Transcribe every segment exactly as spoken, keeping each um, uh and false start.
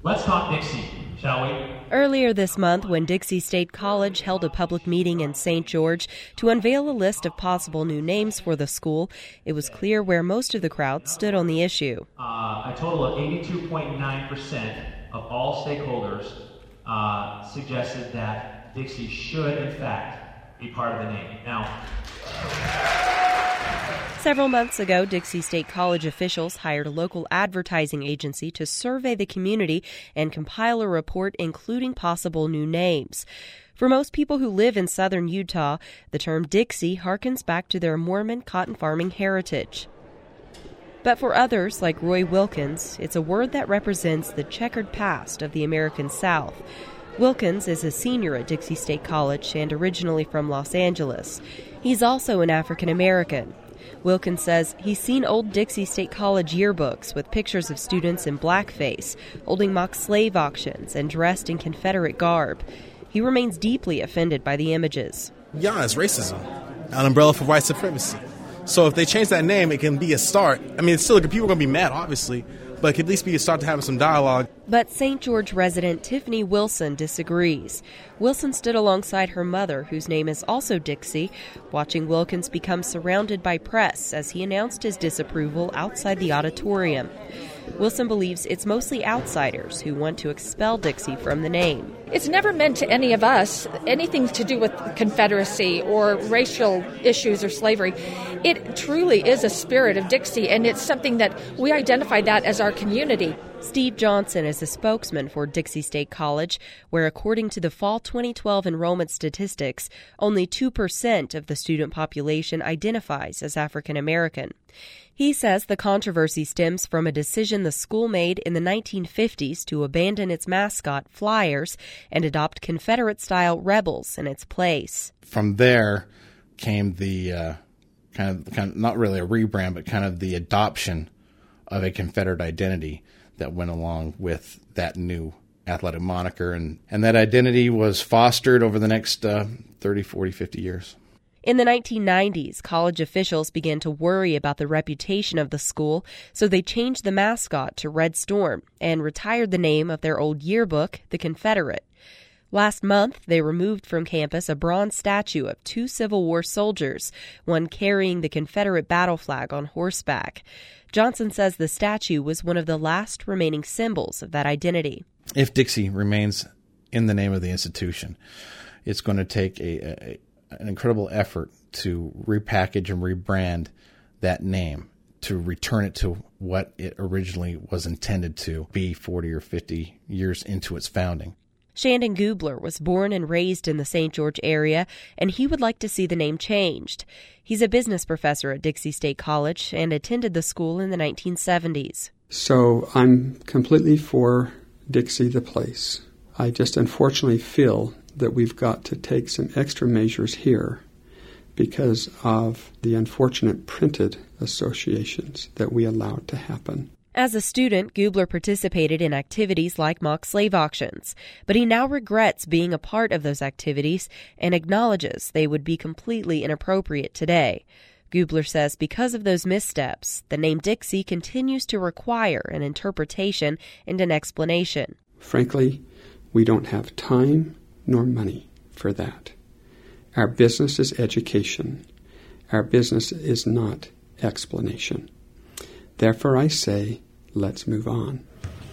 Let's talk Dixie, shall we? Earlier this month, when Dixie State College held a public meeting in Saint George to unveil a list of possible new names for the school, it was clear where most of the crowd stood on the issue. Uh, a total of eighty-two point nine percent of all stakeholders uh, suggested that Dixie should, in fact, be part of the name. Now, Several months ago, Dixie State College officials hired a local advertising agency to survey the community and compile a report including possible new names. For most people who live in southern Utah, the term Dixie harkens back to their Mormon cotton farming heritage. But for others, like Roy Wilkins, it's a word that represents the checkered past of the American South. Wilkins is a senior at Dixie State College and originally from Los Angeles. He's also an African American. Wilkins says he's seen old Dixie State College yearbooks with pictures of students in blackface, holding mock slave auctions and dressed in Confederate garb. He remains deeply offended by the images. Yeah, it's racism, an umbrella for white supremacy. So if they change that name, it can be a start. I mean, it's still, people are going to be mad, obviously, but it could at least be a start to having some dialogue. But Saint George resident Tiffany Wilson disagrees. Wilson stood alongside her mother, whose name is also Dixie, watching Wilkins become surrounded by press as he announced his disapproval outside the auditorium. Wilson believes it's mostly outsiders who want to expel Dixie from the name. It's never meant to any of us anything to do with Confederacy or racial issues or slavery. It truly is a spirit of Dixie, and it's something that we identify that as our community. Steve Johnson is a spokesman for Dixie State College, where according to the fall twenty twelve enrollment statistics, only two percent of the student population identifies as African American. He says the controversy stems from a decision the school made in the nineteen fifties to abandon its mascot, Flyers, and adopt Confederate-style Rebels in its place. From there came the uh, kind of, kind of, not really a rebrand, but kind of the adoption of a Confederate identity that went along with that new athletic moniker. And, and that identity was fostered over the next uh, thirty, forty, fifty years. In the nineteen nineties, college officials began to worry about the reputation of the school, so they changed the mascot to Red Storm and retired the name of their old yearbook, the Confederate. Last month, they removed from campus a bronze statue of two Civil War soldiers, one carrying the Confederate battle flag on horseback. Johnson says the statue was one of the last remaining symbols of that identity. If Dixie remains in the name of the institution, it's going to take a, a an incredible effort to repackage and rebrand that name, to return it to what it originally was intended to be forty or fifty years into its founding. Shandon Gubler was born and raised in the Saint George area, and he would like to see the name changed. He's a business professor at Dixie State College and attended the school in the nineteen seventies. So I'm completely for Dixie the place. I just unfortunately feel that we've got to take some extra measures here because of the unfortunate printed associations that we allowed to happen. As a student, Gubler participated in activities like mock slave auctions, but he now regrets being a part of those activities and acknowledges they would be completely inappropriate today. Gubler says because of those missteps, the name Dixie continues to require an interpretation and an explanation. Frankly, we don't have time nor money for that. Our business is education. Our business is not explanation. Therefore, I say, let's move on.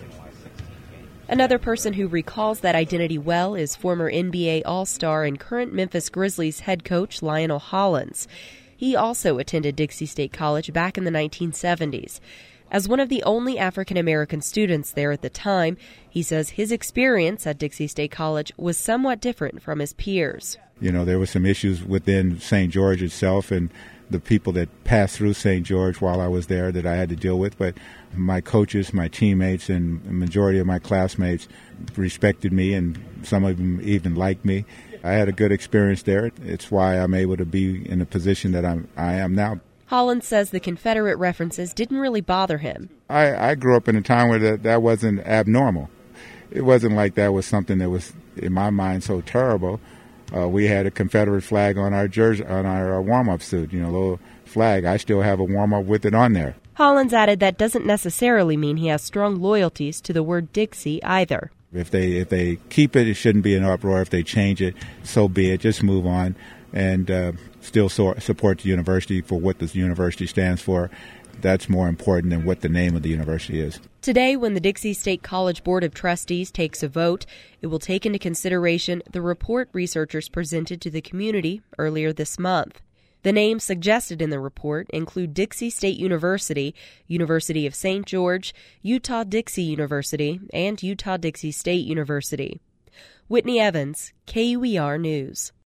Another person who recalls that identity well is former N B A All-Star and current Memphis Grizzlies head coach Lionel Hollins. He also attended Dixie State College back in the nineteen seventies. As one of the only African-American students there at the time, he says his experience at Dixie State College was somewhat different from his peers. You know, there were some issues within Saint George itself and the people that passed through Saint George while I was there that I had to deal with, but my coaches, my teammates, and the majority of my classmates respected me, and some of them even liked me. I had a good experience there. It's why I'm able to be in the position that I'm, I am now. Holland says the Confederate references didn't really bother him. I, I grew up in a time where that, that wasn't abnormal. It wasn't like that was something that was, in my mind, so terrible. Uh, we had a Confederate flag on our jersey, on our uh, warm-up suit, you know, little flag. I still have a warm-up with it on there. Hollins added that doesn't necessarily mean he has strong loyalties to the word Dixie either. If they if they keep it, it shouldn't be an uproar. If they change it, so be it. Just move on and uh, still so, support the university for what the university stands for. That's more important than what the name of the university is. Today, when the Dixie State College Board of Trustees takes a vote, it will take into consideration the report researchers presented to the community earlier this month. The names suggested in the report include Dixie State University, University of Saint George, Utah-Dixie University, and Utah-Dixie State University. Whitney Evans, K U E R News.